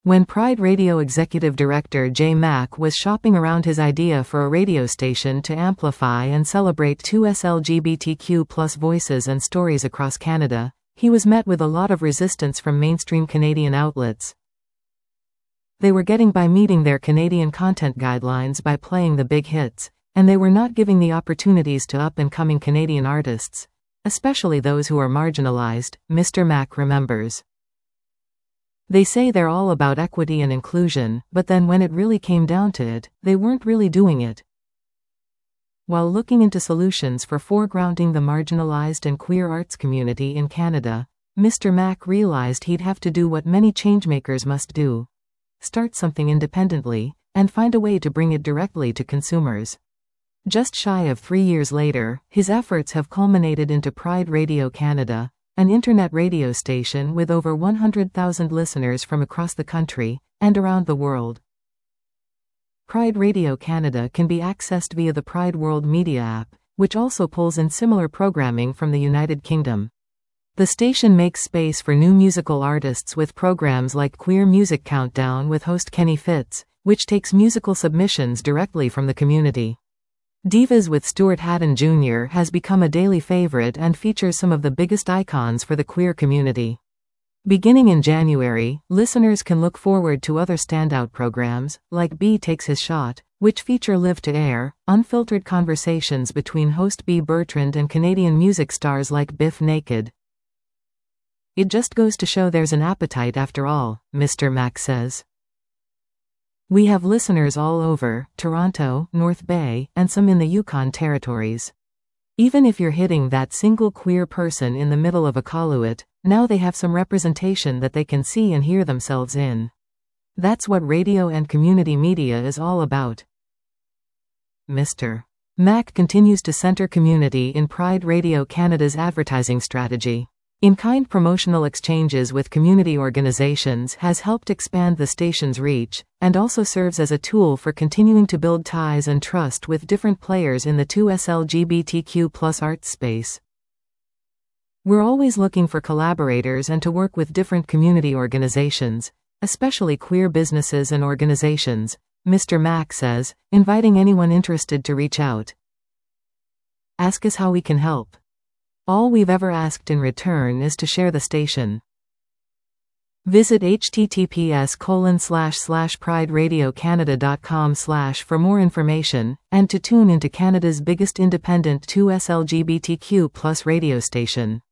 When Pride Radio executive director Jay Mack was shopping around his idea for a radio station to amplify and celebrate 2's LGBTQ+ voices and stories across Canada, he was met with a lot of resistance from mainstream Canadian outlets. They were getting by meeting their Canadian content guidelines by playing the big hits, and they were not giving the opportunities to up-and-coming Canadian artists, especially those who are marginalized, Mr. Mack remembers. They say they're all about equity and inclusion, but then when it really came down to it, they weren't really doing it. While looking into solutions for foregrounding the marginalized and queer arts community in Canada, Mr. Mack realized he'd have to do what many changemakers must do: start something independently, and find a way to bring it directly to consumers. Just shy of 3 years later, his efforts have culminated into Pride Radio Canada, an internet radio station with over 100,000 listeners from across the country and around the world. Pride Radio Canada can be accessed via the Pride World Media app, which also pulls in similar programming from the United Kingdom. The station makes space for new musical artists with programs like Queer Music Countdown with host Kenny Fitz, which takes musical submissions directly from the community. Divas with Stuart Haddon Jr. has become a daily favorite and features some of the biggest icons for the queer community. Beginning in January, listeners can look forward to other standout programs, like B Takes His Shot, which feature live-to-air, unfiltered conversations between host B Bertrand and Canadian music stars like Biff Naked. It just goes to show there's an appetite after all, Mr. Mack says. We have listeners all over, Toronto, North Bay, and some in the Yukon territories. Even if you're hitting that single queer person in the middle of a Iqaluit, now they have some representation that they can see and hear themselves in. That's what radio and community media is all about. Mr. Mack continues to center community in Pride Radio Canada's advertising strategy. In-kind promotional exchanges with community organizations has helped expand the station's reach, and also serves as a tool for continuing to build ties and trust with different players in the 2's LGBTQ+ arts space. We're always looking for collaborators and to work with different community organizations, especially queer businesses and organizations, Mr. Mack says, inviting anyone interested to reach out. Ask us how we can help. All we've ever asked in return is to share the station. Visit https://prideradiocanada.com/ for more information, and to tune into Canada's biggest independent 2's LGBTQ+ radio station.